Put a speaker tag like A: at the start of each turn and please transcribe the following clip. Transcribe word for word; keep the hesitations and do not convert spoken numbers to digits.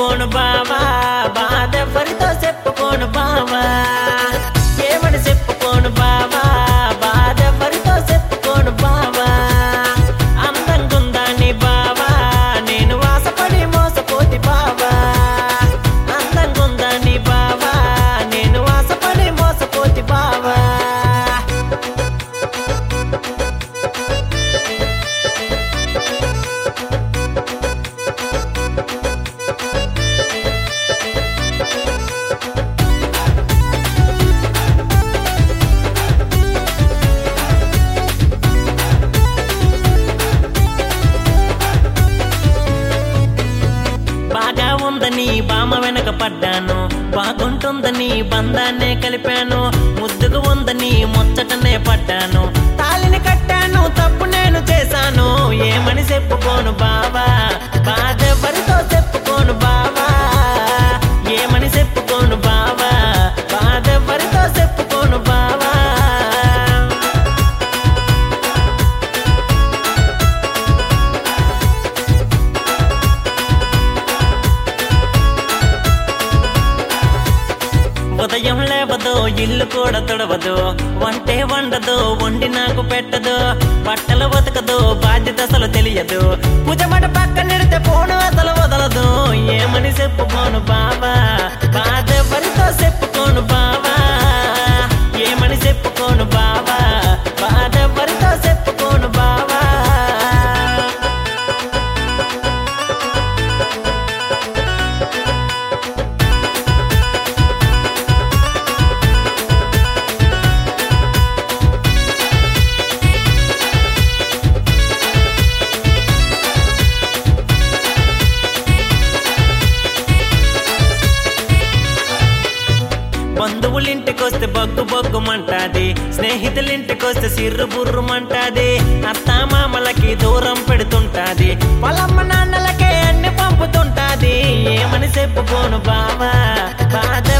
A: చెప్పుకోను బావా, బాధెవ్వరితో చెప్పుకోను బావా, ఏమని చెప్పుకోను బావా, బాధెవ్వరితో చెప్పుకోను బావా. అందంగుందా నీ బావా, నేను ఆశపడి మోసపోతి బావా, అందంగుందా నీ బావా, నేను ఆశపడి మోసపోతి బావా. బాగా ఉందని బామ వెనక పడ్డాను, బాగుంటుందని బంధాన్నే కలిపాను, ముద్దుగా ఉందని ముచ్చటనే పడ్డాను, తాళిని కట్టాను తప్పు నేను చేశాను, ఏమని చెప్పుకోను బావా, బాధెవ్వరితో చెప్పుకోను బావా, ఏమని చెప్పుకోను బావా, బాధెవ్వరితో చెప్పుకోను బావా. ఉదయం లేవదు, ఇల్లు కూడా తుడవదు, వంటే వండదు, వండి నాకు పెట్టదు, బట్టలు బతకదు, బాధ్యత అసలు తెలియదు, పూజమట పక్క నిడితే పోను అసలు వదలదు, ఏమని చెప్పుకోను బావా, బాధెవ్వరితో చెప్పుకోను బావా, ఏమని చెప్పుకోను బావా, బాధెవ్వరితో చెప్పుకోను బావా. బంధువులింటికొస్తే బగ్గు బొగ్గుమంటాది, స్నేహితులింటికొస్తే సిర్రు బుర్రుమంటాది, అత్తా మామలకి దూరం పెడుతుంటాది, పొలమ్మ నాన్నలకే అన్ని పంపుతుంటాది, ఏమని చెప్పుకోను బావా, బాధ